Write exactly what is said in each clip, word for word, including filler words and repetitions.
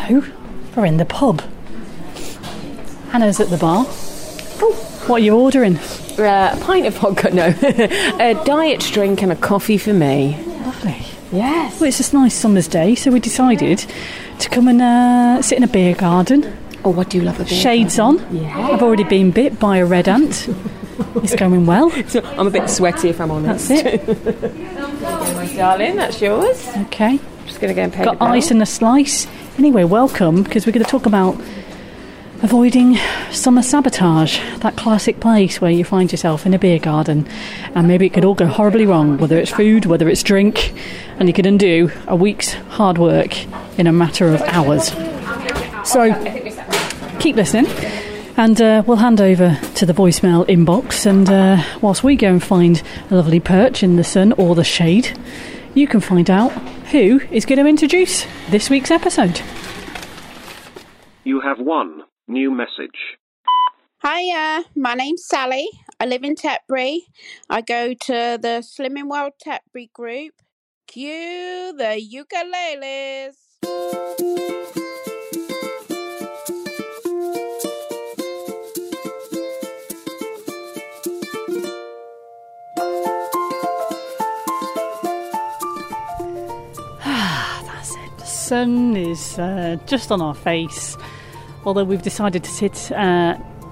So, we're in the pub. Hannah's at the bar. Oh. What are you ordering? Uh, a pint of vodka, no. A diet drink and a coffee for me. Lovely. Yes. Well, it's this nice summer's day, so we decided to come and uh, sit in a beer garden. Oh, what do you love a beer Shades garden? on. Yeah. I've already been bit by a red ant. It's going well. So I'm a bit sweaty if I'm honest. That's it. My darling, that's yours. Okay. Just going to go and pay Got the bill. ice and a slice. Anyway, welcome, because we're going to talk about avoiding summer sabotage, that classic place where you find yourself in a beer garden and maybe it could all go horribly wrong, whether it's food, whether it's drink, and you could undo a week's hard work in a matter of hours. So, keep listening, and uh, we'll hand over to the voicemail inbox, and uh, whilst we go and find a lovely perch in the sun or the shade, you can find out who is going to introduce this week's episode. You have one new message. Hiya, my name's Sally. I live in Tetbury. I go to the Slimming World Tetbury group. Cue the ukuleles. That's it. The sun is uh, just on our face, although we've decided to sit uh,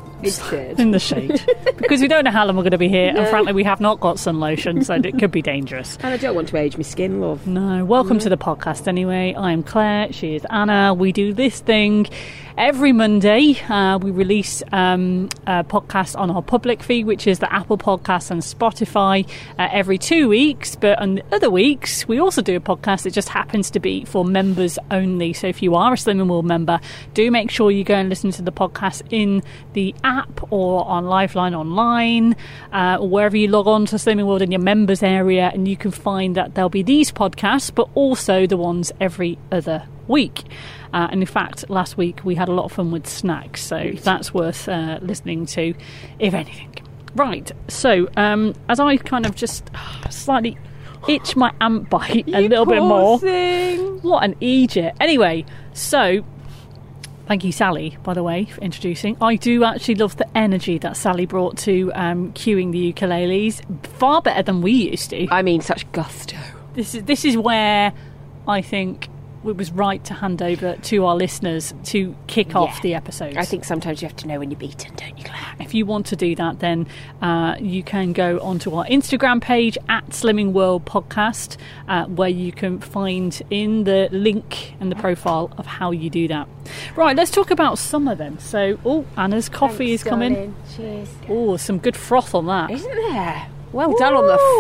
in the shade because we don't know how long we're going to be here, no. And frankly we have not got sun lotion, so it could be dangerous. And I don't want to age my skin, love. No. Welcome no. to the podcast anyway. I'm Claire, she is Anna. We do this thing every Monday. Uh, we release um, a podcast on our public feed, which is the Apple Podcasts and Spotify, uh, every two weeks. But on other weeks, we also do a podcast that just happens to be for members only. So if you are a Slimming World member, do make sure you go and listen to the podcast in the app or on Lifeline Online, uh, or wherever you log on to Slimming World in your members area, and you can find that there'll be these podcasts, but also the ones every other week. Uh, and in fact, last week we had a lot of fun with snacks, so that's worth uh, listening to, if anything. Right, so um, as I kind of just uh, slightly itch my ant bite a little bit more. Thing. What an idiot. Anyway, so thank you, Sally, by the way, for introducing. I do actually love the energy that Sally brought to um, cueing the ukuleles. Far better than we used to. I mean, such gusto. This is this is where I think it was right to hand over to our listeners to kick off yeah. the episodes. I think sometimes you have to know when you're beaten, don't you, Claire? If you want to do that, then uh, you can go onto our Instagram page at Slimming World Podcast, uh, where you can find in the link and the profile of how you do that. Right, let's talk about summer then. So, oh, Anna's coffee Thanks, is coming. darling. Cheers. Oh, some good froth on that. Isn't there? Well done on the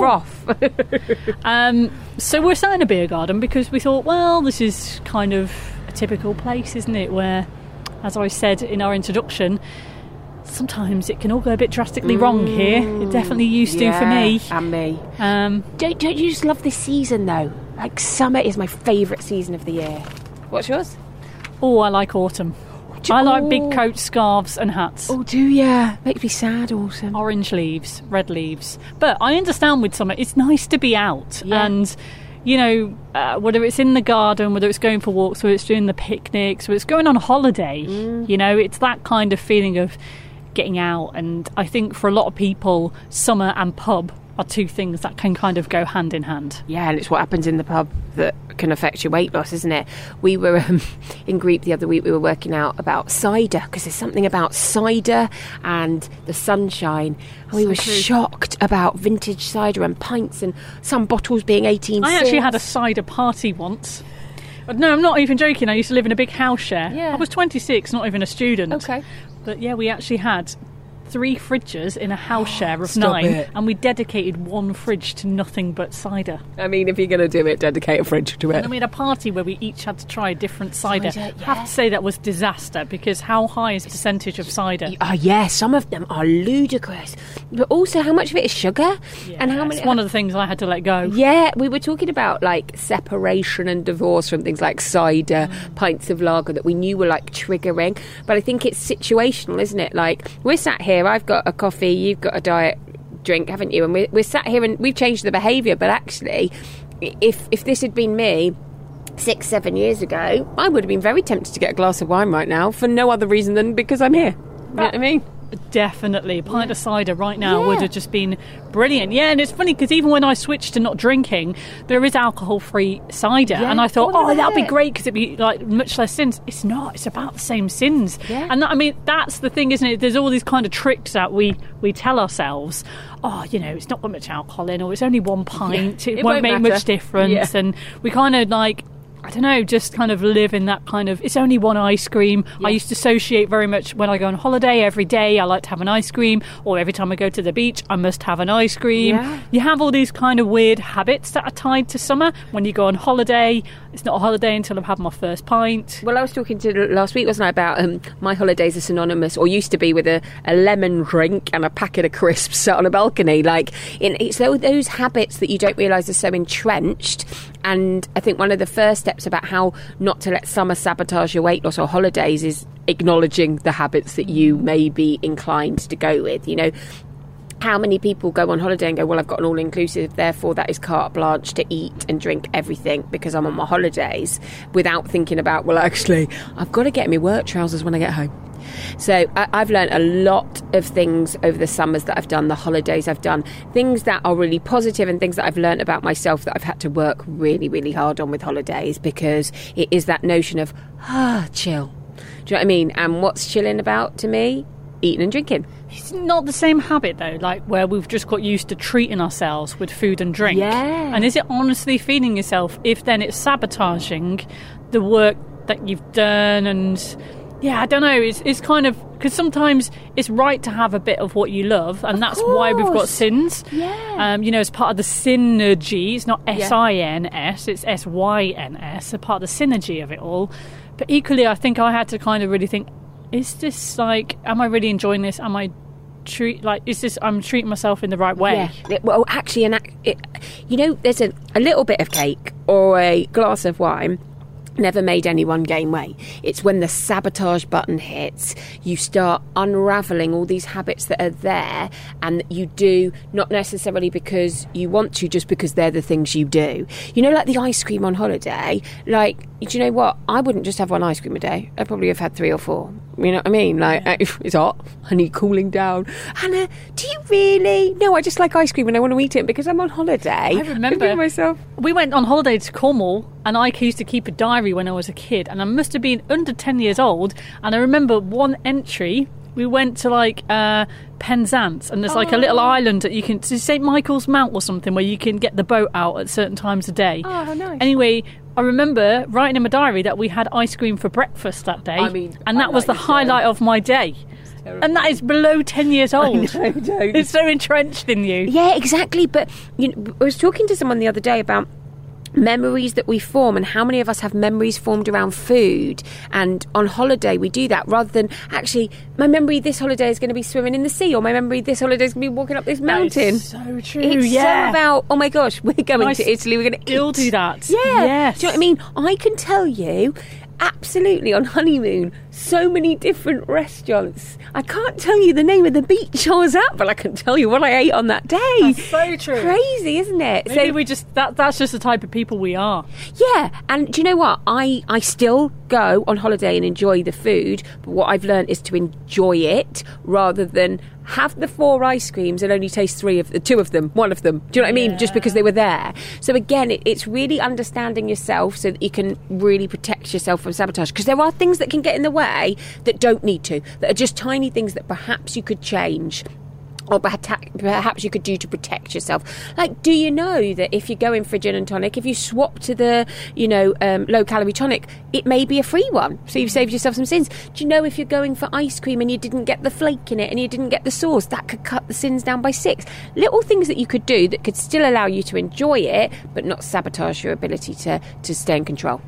froth. um, so we're sat in a beer garden because we thought, well, this is kind of a typical place, isn't it? Where, as I said in our introduction, sometimes it can all go a bit drastically mm, wrong here. It definitely used yeah, to for me. And me. Um, don't, don't you just love this season, though? Like, summer is my favourite season of the year. What's yours? Oh, I like autumn. I like big coats, scarves and hats. Oh, do ya? Makes me sad, autumn. Orange leaves, red leaves. But I understand with summer, it's nice to be out. Yeah. And, you know, uh, whether it's in the garden, whether it's going for walks, whether it's doing the picnics, whether it's going on holiday, mm. you know, it's that kind of feeling of getting out. And I think for a lot of people, summer and pub are two things that can kind of go hand in hand. Yeah, and it's what happens in the pub that can affect your weight loss, isn't it? We were um, in group the other week, we were working out about cider, because there's something about cider and the sunshine, and we so were true. shocked about vintage cider and pints and some bottles being eighteen I cents. actually had a cider party once. No, I'm not even joking. I used to live in a big house share. Yeah. I was twenty-six, not even a student. Okay. But yeah, we actually had three fridges in a house share of Stop nine, it. and we dedicated one fridge to nothing but cider. I mean, if you're going to do it, dedicate a fridge to it. And then we had a party where we each had to try a different cider. Cider, I have yeah. to say that was disaster, because how high is the percentage of cider? Oh, yeah, some of them are ludicrous. But also, how much of it is sugar? Yeah, and how it's many? one of the things I had to let go. Yeah, we were talking about like separation and divorce from things like cider, mm. pints of lager that we knew were like triggering. But I think it's situational, isn't it? Like, we're sat here, I've got a coffee, you've got a diet drink, haven't you? And we're, we're sat here and we've changed the behaviour. But actually, if if this had been me six, seven years ago, I would have been very tempted to get a glass of wine right now for no other reason than because I'm here. You know what I mean? Definitely. A pint of cider right now Yeah. would have just been brilliant. Yeah, and it's funny because even when I switched to not drinking, there is alcohol-free cider. Yeah. And I thought, Oh, oh, that'd be yeah. great because it'd be like much less sins. It's not. It's about the same sins. Yeah. And that, I mean, that's the thing, isn't it? There's all these kind of tricks that we, we tell ourselves. Oh, you know, it's not got much alcohol in, or it's only one pint. Yeah. It, It won't won't make matter. much difference. Yeah. And we kind of like... I don't know, just kind of live in that kind of, it's only one ice cream. Yeah. I used to associate very much when I go on holiday every day, I like to have an ice cream, or every time I go to the beach, I must have an ice cream. Yeah. You have all these kind of weird habits that are tied to summer. When you go on holiday, it's not a holiday until I've had my first pint. Well, I was talking to last week, wasn't I, about um, my holidays are synonymous, or used to be, with a, a lemon drink and a packet of crisps sat on a balcony. Like, in, it's those, those habits that you don't realise are so entrenched. And I think one of the first steps about how not to let summer sabotage your weight loss or holidays is acknowledging the habits that you may be inclined to go with. You know, how many people go on holiday and go, well, I've got an all-inclusive, therefore that is carte blanche to eat and drink everything because I'm on my holidays, without thinking about, well, actually, I've got to get my work trousers when I get home. So I, I've learned a lot of things over the summers that I've done, the holidays I've done, things that are really positive and things that I've learned about myself that I've had to work really, really hard on with holidays, because it is that notion of, ah, chill. Do you know what I mean? And what's chilling about to me? Eating and drinking. It's not the same habit, though, like where we've just got used to treating ourselves with food and drink. Yeah. And is it honestly feeding yourself if then it's sabotaging the work that you've done? And yeah, I don't know. It's it's kind of, because sometimes it's right to have a bit of what you love, and Of that's why we've got course. sins. Yeah. Um, you know, as part of the synergy. It's not S I N S, it's S Y N S, a part of the synergy of it all. But equally, I think I had to kind of really think, is this like, am I really enjoying this? Am I treat like, is this, I'm treating myself in the right way? Yeah. It- Well, actually, an, ac- it, you know, there's a, a little bit of cake or a glass of wine never made anyone gain weight. It's when the sabotage button hits, you start unraveling all these habits that are there, and that you do not necessarily because you want to, just because they're the things you do. You know, like the ice cream on holiday. Like, do you know what? I wouldn't just have one ice cream a day. I'd probably have had three or four. You know what I mean? Like, it's hot. I need cooling down. Hannah, do you really? No, I just like ice cream and I want to eat it because I'm on holiday. I remember I'm myself. we went on holiday to Cornwall, and I used to keep a diary when I was a kid, and I must have been under ten years old. And I remember one entry, we went to like uh, Penzance, and there's like a little island that you can, Saint Michael's Mount or something, where you can get the boat out at certain times of day. Oh, how nice. Anyway, I remember writing in my diary that we had ice cream for breakfast that day, I mean, and that was the highlight is highlight of my day. And that is below ten years old. know, don't. It's so entrenched in you. Yeah, exactly. But you know, I was talking to someone the other day about memories that we form, and how many of us have memories formed around food. And on holiday we do that, rather than actually, my memory this holiday is going to be swimming in the sea, or my memory this holiday is going to be walking up this mountain. That is so true. It's yeah. so about, oh my gosh, we're going I to Italy, we're going to still eat. do that. Yeah. Yes. Do you know what I mean? I can tell you, absolutely, on honeymoon, so many different restaurants. I can't tell you the name of the beach I was at, but I can tell you what I ate on that day. That's so true. Crazy, isn't it? Maybe so we just that that's just the type of people we are. yeah, and do you know what? I, I still go on holiday and enjoy the food, but what I've learned is to enjoy it rather than have the four ice creams and only taste three of the two of them, one of them. Do you know what I mean? Just because they were there. So again, it, it's really understanding yourself so that you can really protect yourself from sabotage. Because there are things that can get in the way that don't need to, that are just tiny things that perhaps you could change, or perhaps you could do to protect yourself. Like, do you know that if you're going for a gin and tonic, if you swap to the, you know, um, low-calorie tonic, it may be a free one, so you've saved yourself some sins. Do you know if you're going for ice cream and you didn't get the flake in it and you didn't get the sauce, that could cut the sins down by six? Little things that you could do that could still allow you to enjoy it, but not sabotage your ability to, to stay in control.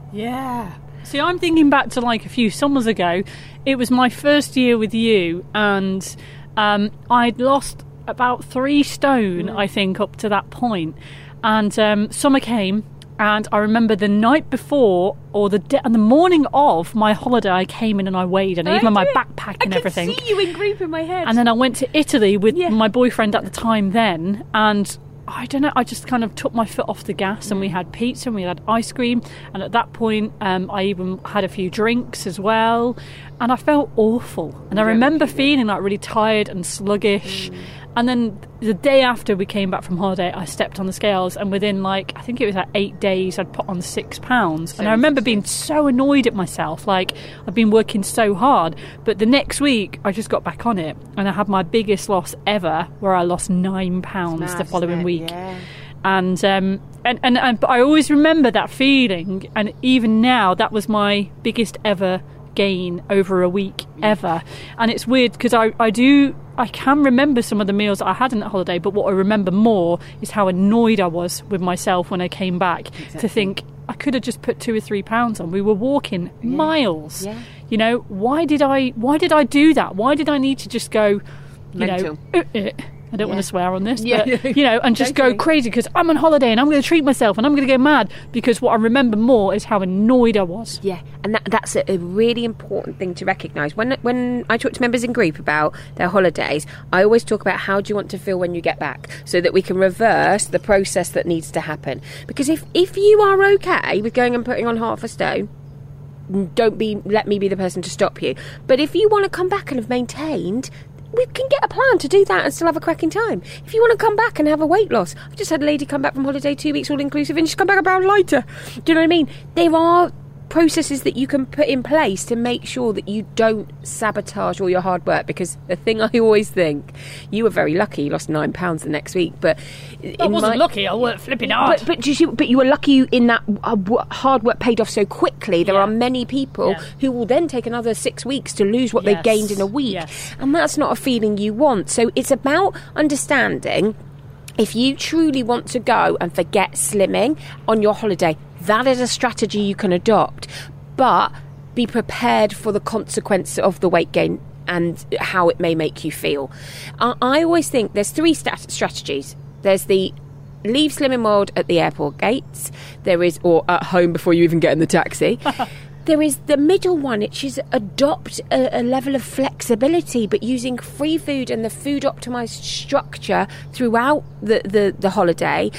Yeah. See, I'm thinking back to like a few summers ago. It was my first year with you, and um, I'd lost about three stone, I think, up to that point. And um, summer came, and I remember the night before, or the de- and the morning of my holiday, I came in and I weighed, and even my backpack and everything. I can see you in group in my head. And then I went to Italy with Yeah. my boyfriend at the time then, and I don't know, I just kind of took my foot off the gas, and we had pizza and we had ice cream, and at that point um, I even had a few drinks as well, and I felt awful, and I remember feeling like really tired and sluggish. Mm. And then the day after we came back from holiday, I stepped on the scales, and within like, I think it was like eight days, I'd put on six pounds. So and I remember being so annoyed at myself, like I've been working so hard. But the next week, I just got back on it, and I had my biggest loss ever, where I lost nine pounds the following week. Yeah. And, um, and, and, and but I always remember that feeling, and even now, that was my biggest ever gain over a week ever. And it's weird because I, I do I can remember some of the meals I had on that holiday, but what I remember more is how annoyed I was with myself when I came back. Exactly. To think I could have just put two or three pounds on. We were walking yeah. miles. Yeah. You know, why did I why did I do that? Why did I need to just go, you Mental. know, uh, uh, I don't yeah. want to swear on this, yeah. but, you know, and just go crazy because I'm on holiday and I'm going to treat myself and I'm going to get mad, because what I remember more is how annoyed I was. Yeah, and that, that's a, a really important thing to recognise. When when I talk to members in group about their holidays, I always talk about how do you want to feel when you get back, so that we can reverse the process that needs to happen. Because if, if you are okay with going and putting on half a stone, don't be let me be the person to stop you. But if you want to come back and have maintained, we can get a plan to do that and still have a cracking time. If you want to come back and have a weight loss, I've just had a lady come back from holiday two weeks all inclusive and she's come back a pound lighter. Do you know what I mean? There are processes that you can put in place to make sure that you don't sabotage all your hard work. Because the thing I always think, you were very lucky, you lost nine pounds the next week, but I wasn't my, lucky, I worked flipping hard. But but you, see, but you were lucky in that uh, hard work paid off so quickly. There yeah. are many people yeah. who will then take another six weeks to lose what yes. they gained in a week, yes. and that's not a feeling you want. So it's about understanding, if you truly want to go and forget slimming on your holiday, that is a strategy you can adopt, but be prepared for the consequence of the weight gain and how it may make you feel. I, I always think there's three stat- strategies. There's the leave Slimming World at the airport gates. There is, or at home before you even get in the taxi. There is the middle one, which is adopt a, a level of flexibility, but using free food and the food optimised structure throughout the, the, the holiday.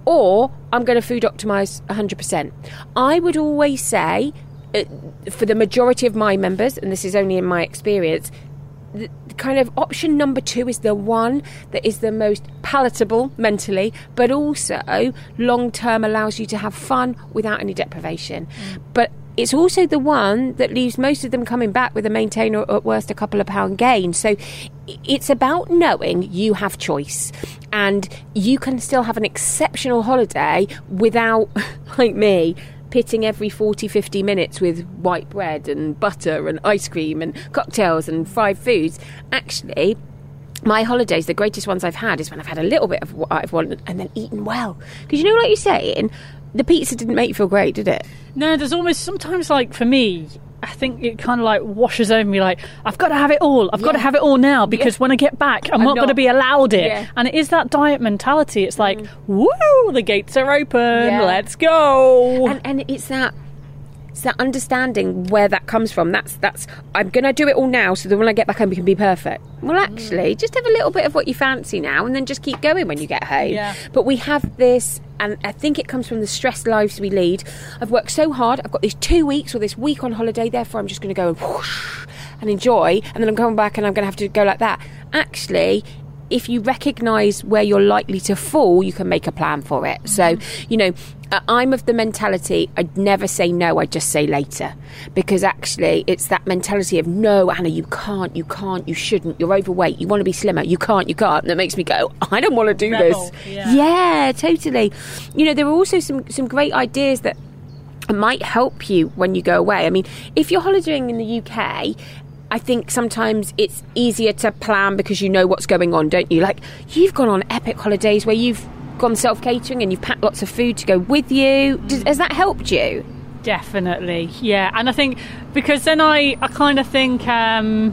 Or I'm going to food optimise one hundred percent. I would always say, uh, for the majority of my members, and this is only in my experience, the kind of option number two is the one that is the most palatable mentally, but also long-term allows you to have fun without any deprivation. Mm. But it's also the one that leaves most of them coming back with a maintain or at worst a couple of pound gain. So it's about knowing you have choice and you can still have an exceptional holiday without, like me, pitting every forty, fifty minutes with white bread and butter and ice cream and cocktails and fried foods. Actually, my holidays, the greatest ones I've had, is when I've had a little bit of what I've wanted and then eaten well. Because, you know, like you're saying, the pizza didn't make you feel great, did it? No, there's almost sometimes, like, for me, I think it kind of like washes over me, like, I've got to have it all. I've yeah. got to have it all now, because yeah. when I get back, I'm, I'm not, not going to be allowed it. Yeah. And it is that diet mentality. It's like, mm. woo, the gates are open. Yeah. Let's go. And, and it's that... It's that understanding where that comes from. That's that's I'm going to do it all now so that when I get back home we can be perfect. Well, actually, just have a little bit of what you fancy now and then just keep going when you get home. Yeah. But we have this, and I think it comes from the stressed lives we lead. I've worked so hard. I've got these two weeks or this week on holiday, therefore I'm just going to go and whoosh and enjoy, and then I'm coming back and I'm going to have to go like that. Actually, if you recognise where you're likely to fall, you can make a plan for it. Mm-hmm. So, you know, I'm of the mentality, I'd never say no, I'd just say later. Because actually, it's that mentality of, no, Anna, you can't, you can't, you shouldn't, you're overweight, you want to be slimmer, you can't, you can't. And that makes me go, I don't want to do Rebel. this. Yeah. yeah, totally. You know, there are also some, some great ideas that might help you when you go away. I mean, if you're holidaying in the U K... I think sometimes it's easier to plan because you know what's going on, don't you? Like, you've gone on epic holidays where you've gone self-catering and you've packed lots of food to go with you. Does, has that helped you? Definitely, yeah. And I think because then I, I kind of think, um,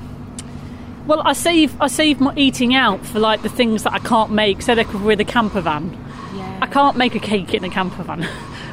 well, I save I save my eating out for like the things that I can't make. So they're with a camper van. Yeah. I can't make a cake in a camper van.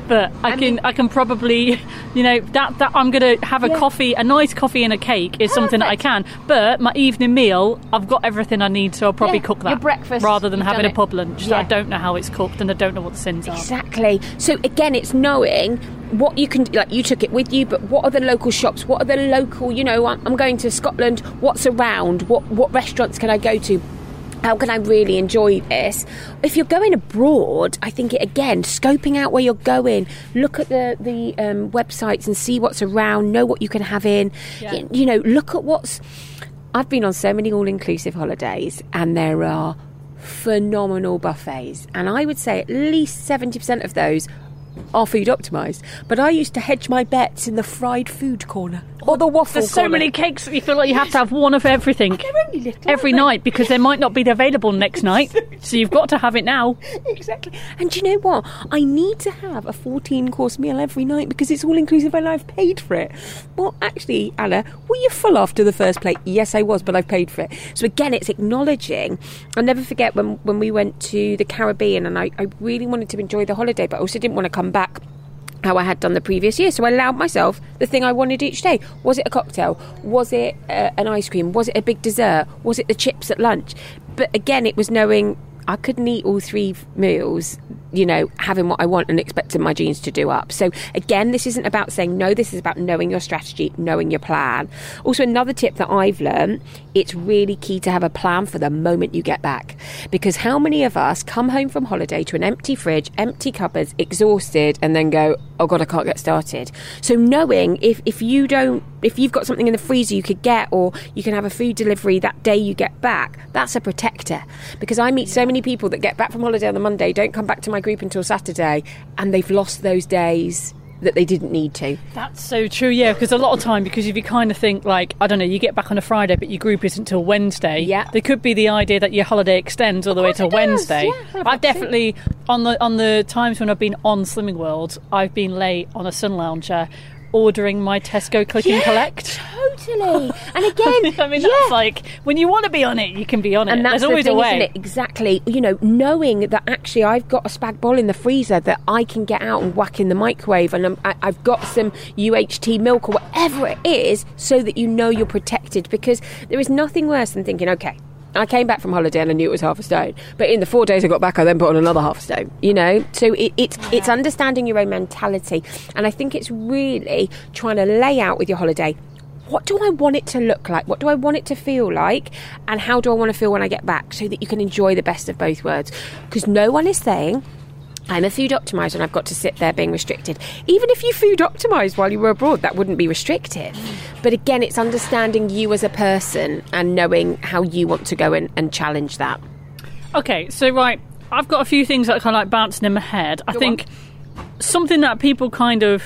but I, I can mean, I can probably, you know, that, that I'm going to have a yeah. coffee, a nice coffee and a cake is Perfect. something that I can. But my evening meal, I've got everything I need, so I'll probably yeah, cook that. Your breakfast, rather than having a it. pub lunch. Yeah. So I don't know how it's cooked and I don't know what the sins are. Exactly. So again, it's knowing what you can, like you took it with you, but what are the local shops? What are the local, you know, I'm, I'm going to Scotland, what's around? What, what restaurants can I go to? How can I really enjoy this? If you're going abroad, I think, it, again, scoping out where you're going, look at the, the um, websites and see what's around, know what you can have in. Yeah. You, you know, look at what's... I've been on so many all-inclusive holidays and there are phenomenal buffets. And I would say at least seventy percent of those are food optimised. But I used to hedge my bets in the fried food corner or the waffle There's so corner. many cakes that you feel like you have to have one of everything little, every night because they might not be available next night. So you've got to have it now. Exactly. And do you know what? I need to have a fourteen course meal every night because it's all inclusive and I've paid for it. Well, actually, Anna, were you full after the first plate? Yes, I was, but I've paid for it. So again, it's acknowledging. I'll never forget when, when we went to the Caribbean and I, I really wanted to enjoy the holiday, but I also didn't want to come back how I had done the previous year. So I allowed myself the thing I wanted each day. Was it a cocktail? Was it uh, an ice cream? Was it a big dessert? Was it the chips at lunch? But again, it was knowing I couldn't eat all three meals, you know, having what I want and expecting my genes to do up. So again, this isn't about saying no, this is about knowing your strategy, knowing your plan. Also, another tip that I've learned, it's really key to have a plan for the moment you get back. Because how many of us come home from holiday to an empty fridge, empty cupboards, exhausted, and then go, oh God, I can't get started. So knowing if, if you don't, if you've got something in the freezer you could get, or you can have a food delivery that day you get back, that's a protector. Because I meet so many people that get back from holiday on the Monday, don't come back to my group until Saturday, and they've lost those days that they didn't need to. That's so true, yeah, because a lot of time, because if you kind of think like, I don't know, you get back on a Friday but your group isn't till Wednesday, yeah. there could be the idea that your holiday extends all the way till Wednesday. Yeah, I've definitely, on the on the times when I've been on Slimming World, I've been late on a sun lounger ordering my Tesco click yeah, and collect. Totally. And again, I mean, yeah. that's like, when you want to be on it, you can be on it. And that's There's always the thing, a way. isn't it? Exactly. You know, knowing that actually I've got a spag bol in the freezer that I can get out and whack in the microwave, and I'm, I, I've got some U H T milk or whatever it is, so that you know you're protected. Because there is nothing worse than thinking, okay, I came back from holiday and I knew it was half a stone, but in the four days I got back I then put on another half a stone, you know. So it, it's yeah. it's understanding your own mentality, and I think it's really trying to lay out with your holiday, what do I want it to look like, what do I want it to feel like, and how do I want to feel when I get back, so that you can enjoy the best of both worlds. Because no one is saying I'm a food optimiser and I've got to sit there being restricted. Even if you food optimised while you were abroad, that wouldn't be restrictive. But again, it's understanding you as a person and knowing how you want to go in and challenge that. Okay, so right, I've got a few things that are kind of like bouncing in my head. I go think on. Something that people kind of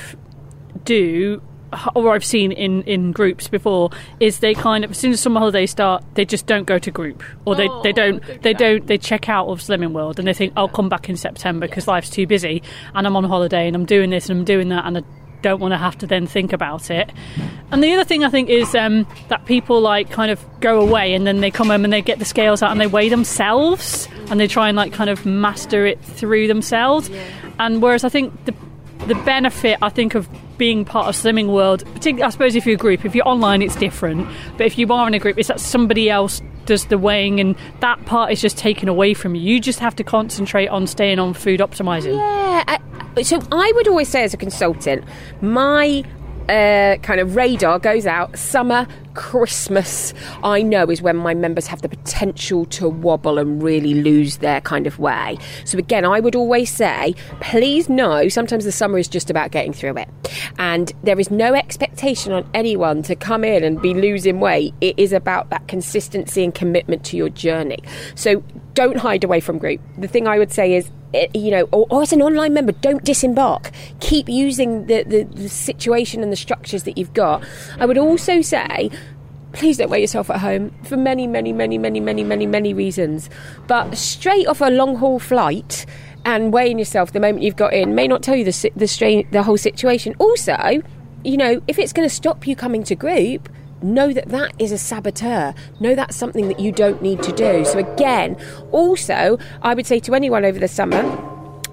do, or I've seen in, in groups before, is they kind of, as soon as summer holidays start, they just don't go to group, or they, oh, they don't don't they do don't they check out of Slimming World and they think, I'll come back in September because life's too busy and I'm on holiday and I'm doing this and I'm doing that and I don't want to have to then think about it. And the other thing I think is um, that people like kind of go away and then they come home and they get the scales out and they weigh themselves and they try and like kind of master it through themselves. Yeah. And whereas I think the the benefit, I think, of being part of Slimming World, particularly, I suppose, if you're a group, if you're online, it's different. But if you are in a group, it's that somebody else does the weighing, and that part is just taken away from you. You just have to concentrate on staying on food optimising. Yeah. I, so I would always say, as a consultant, my uh, kind of radar goes out summer, Christmas, I know, is when my members have the potential to wobble and really lose their kind of way. So again, I would always say, please know, sometimes the summer is just about getting through it. And there is no expectation on anyone to come in and be losing weight. It is about that consistency and commitment to your journey. So don't hide away from group. The thing I would say is, you know, or, or as an online member, don't disembark. Keep using the, the, the situation and the structures that you've got. I would also say, please don't weigh yourself at home for many, many, many, many, many, many, many reasons. But straight off a long-haul flight and weighing yourself the moment you've got in may not tell you the the, strain, the whole situation. Also, you know, if it's going to stop you coming to group, know that that is a saboteur. Know that's something that you don't need to do. So again, also, I would say to anyone over the summer,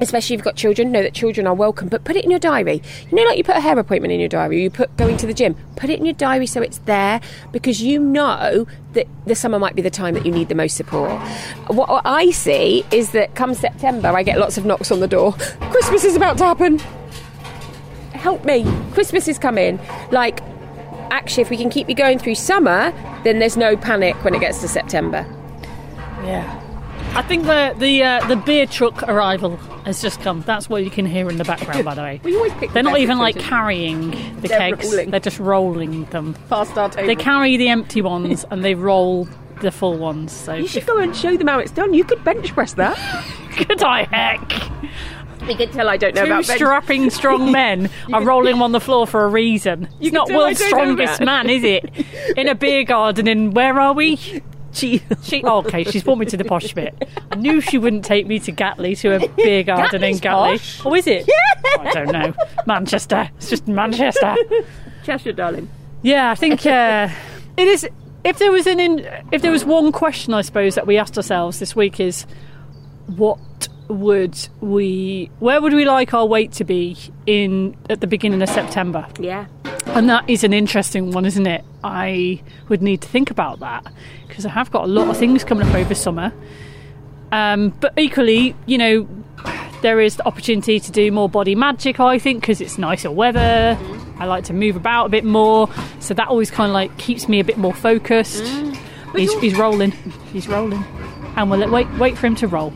especially if you've got children, know that children are welcome, but put it in your diary. You know, like you put a hair appointment in your diary, you put going to the gym, put it in your diary so it's there, because you know that the summer might be the time that you need the most support. What, what I see is that come September, I get lots of knocks on the door. Christmas is about to happen. Help me. Christmas is coming. Like, actually, if we can keep you going through summer, then there's no panic when it gets to September. Yeah. I think the the uh, the beer truck arrival has just come. That's what you can hear in the background, by the way. We always pick the They're not best even like occasion. carrying the They're kegs. rolling. They're just rolling them. Past our table. They carry the empty ones and they roll the full ones. So You should go and show them how it's done. You could bench press that. Good I heck. You can tell I don't know Two about bench. strapping strong men are rolling on the floor for a reason. It's can not tell I world's don't know strongest that. man, is it? In a beer garden in, where are we? She, she, oh, okay, she's brought me to the posh bit. I knew she wouldn't take me to Gatley, to a beer garden in Gatley's Gatley. posh. Oh, is it? Yeah. I don't know. Manchester. It's just Manchester. Cheshire, darling. Yeah, I think uh, it is. If there was an, in, if there was one question, I suppose, that we asked ourselves this week is, what would we, where would we like our weight to be in at the beginning of September? Yeah. And that is an interesting one, isn't it? I would need to think about that because I have got a lot of things coming up over summer. Um, but equally, you know, there is the opportunity to do more body magic, I think, because it's nicer weather. I like to move about a bit more. So that always kind of like keeps me a bit more focused. Mm. He's, he's rolling. He's rolling. And we'll let, wait, wait for him to roll.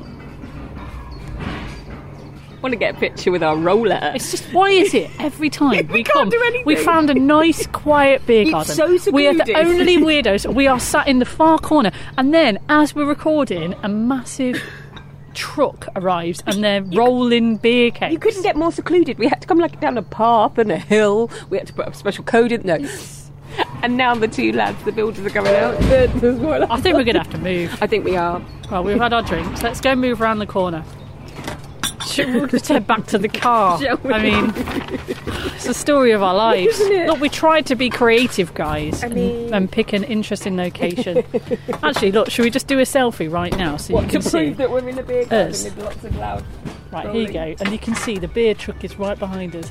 Want to get a picture with our roller. It's just, why is it every time we, We come, can't do anything. we found a nice, quiet beer It's garden. so We are the secluded. only weirdos. We are sat in the far corner, and then as we're recording, a massive truck arrives, and they're rolling beer kegs. You couldn't get more secluded. We had to come like down a path and a hill. We had to put up a special code in there. And now the two lads, the builders, are coming out. I think we're going to have to move. I think we are. Well, we've had our drinks. Let's go move around the corner. Should we just head back to the car? Shall we? I mean, it's the story of our lives. Isn't it? Look, we tried to be creative, guys, I and, mean- and pick an interesting location. Actually, look, should we just do a selfie right now so What, you to can prove see? that we're in a beer garden Us. with lots of loud... Right, here you go. And you can see the beer truck is right behind us.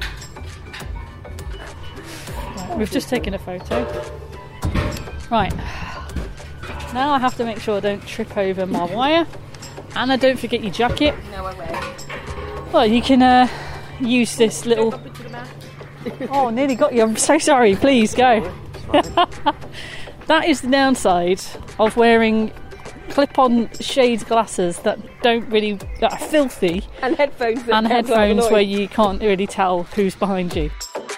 Right, we've just taken a photo. Right. Now I have to make sure I don't trip over my wire. Anna, don't forget your jacket. No, I won't. Well, you can uh, use this little... Oh, nearly got you. I'm so sorry. Please, go. That is the downside of wearing clip-on shade glasses that don't really... that are filthy, And headphones that and cancel out the headphones noise. where you can't really tell who's behind you.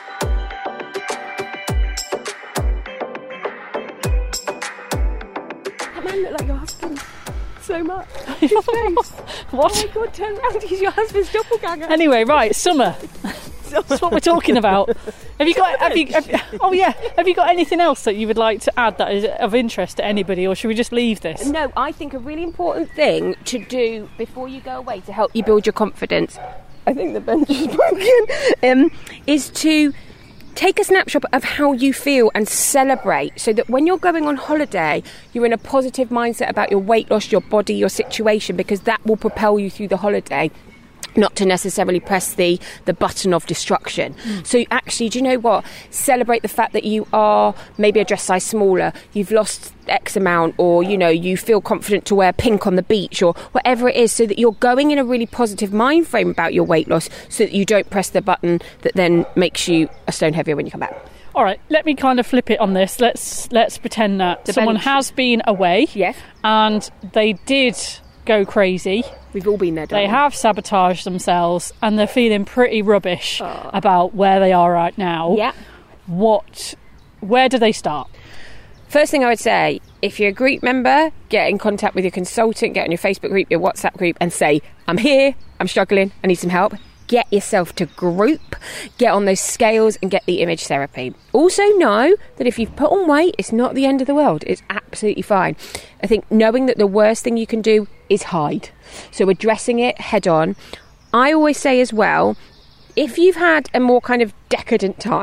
That man looked like your husband so much. His face. What? Oh my god, turn around, he's your husband's doppelganger. Anyway, right, summer. That's what we're talking about. Have you got? Have you? Have, oh yeah. Have you got anything else that you would like to add that is of interest to anybody, or should we just leave this? No, I think a really important thing to do before you go away to help you build your confidence, I think the bench is broken, um, is to take a snapshot of how you feel and celebrate, so that when you're going on holiday, you're in a positive mindset about your weight loss, your body, your situation, because that will propel you through the holiday. Not to necessarily press the, the button of destruction. Mm. So actually, do you know what? Celebrate the fact that you are maybe a dress size smaller, you've lost X amount, or, you know, you feel confident to wear pink on the beach, or whatever it is, so that you're going in a really positive mind frame about your weight loss, so that you don't press the button that then makes you a stone heavier when you come back. All right, let me kind of flip it on this. Let's let's pretend that The someone bench. has been away, Yes. and they did go crazy. We've all been there, They darling. have sabotaged themselves, and they're feeling pretty rubbish about where they are right now. Yeah. What? Where do they start? First thing I would say, if you're a group member, get in contact with your consultant, get on your Facebook group, your WhatsApp group, and say, I'm here, I'm struggling, I need some help. Get yourself to group, get on those scales and get the image therapy. Also know that if you've put on weight, it's not the end of the world. It's absolutely fine. I think knowing that the worst thing you can do is hide. So addressing it head on. I always say as well, if you've had a more kind of decadent time,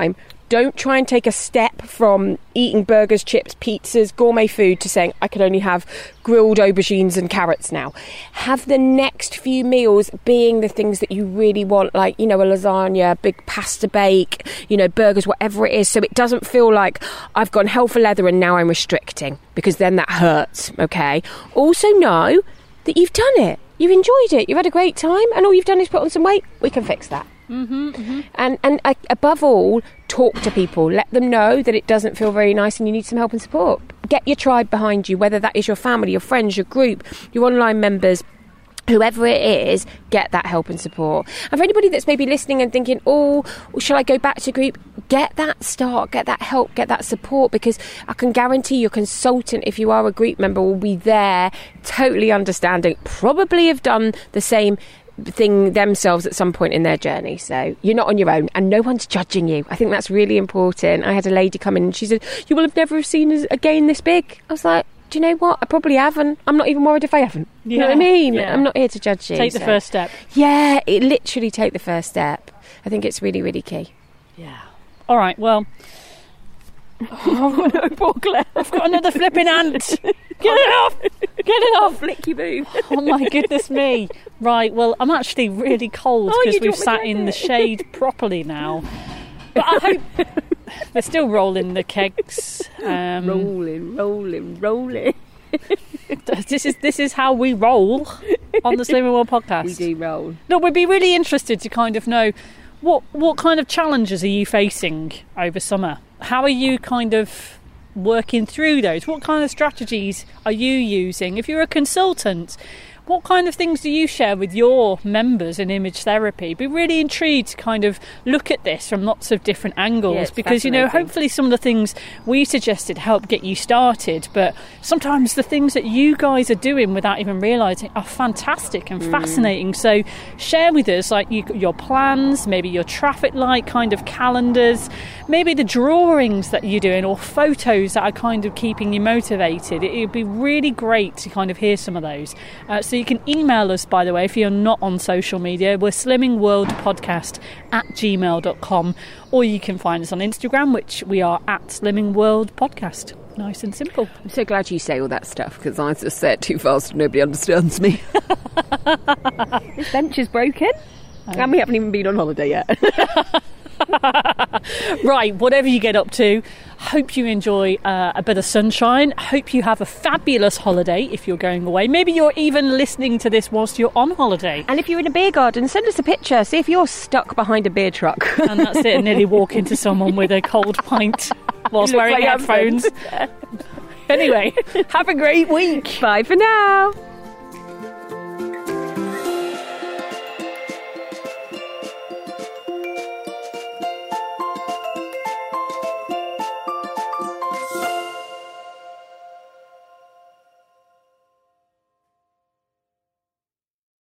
Don't try and take a step from eating burgers, chips, pizzas, gourmet food to saying, I can only have grilled aubergines and carrots now. Have the next few meals being the things that you really want, like, you know, a lasagna, big pasta bake, you know, burgers, whatever it is, so it doesn't feel like I've gone hell for leather and now I'm restricting, because then that hurts, okay? Also know that you've done it. You've enjoyed it. You've had a great time, and all you've done is put on some weight. We can fix that. Mm-hmm, mm-hmm. And and uh, above all, talk to people. Let them know that it doesn't feel very nice and you need some help and support. Get your tribe behind you, whether that is your family, your friends, your group, your online members. Whoever it is, get that help and support. And for anybody that's maybe listening and thinking, oh, shall I go back to group? Get that start, get that help, get that support, because I can guarantee your consultant, if you are a group member, will be there, totally understanding, probably have done the same thing themselves at some point in their journey. So you're not on your own and no one's judging you. I think that's really important. I had a lady come in and she said, you will have never seen us again this big. I was like, do you know what? I probably haven't. I'm not even worried if I haven't. Yeah. You know what I mean? Yeah. I'm not here to judge you. Take the so. first step. Yeah, it literally take the first step. I think it's really, really key. Yeah. All right, well... Oh, no, poor Claire. I've got another flipping ant. Get it off! Get it off! Flick your boo. Oh my goodness me. Right, well, I'm actually really cold Oh, because you we've don't sat want me in to the do it. shade properly now. But I hope they're still rolling the kegs. Um, Rolling, rolling, rolling. this is this is how we roll on the Slimming World podcast. We do roll. No, we'd be really interested to kind of know what what kind of challenges are you facing over summer? How are you kind of working through those? What kind of strategies are you using? If you're a consultant, what kind of things do you share with your members in image therapy? Be really intrigued to kind of look at this from lots of different angles, Yeah, it's because, you know, fascinating. hopefully some of the things we suggested help get you started, but sometimes the things that you guys are doing without even realising are fantastic and fascinating. So share with us, like, you, your plans, maybe your traffic light kind of calendars, maybe the drawings that you're doing or photos that are kind of keeping you motivated. It would be really great to kind of hear some of those. Uh, so you can email us, by the way, if you're not on social media. We're slimmingworldpodcast at gmail dot com, or you can find us on Instagram, which we are at slimmingworldpodcast. Nice and simple. I'm so glad you say all that stuff, because I just say it too fast and nobody understands me. This bench is broken, and we haven't even been on holiday yet. Right, whatever you get up to, hope you enjoy uh, a bit of sunshine. Hope you have a fabulous holiday if you're going away. Maybe you're even listening to this whilst you're on holiday. And if you're in a beer garden, send us a picture. See if you're stuck behind a beer truck. And that's it, and nearly walk into someone with a cold pint whilst You look wearing like headphones. Anyway, have a great week. Bye for now.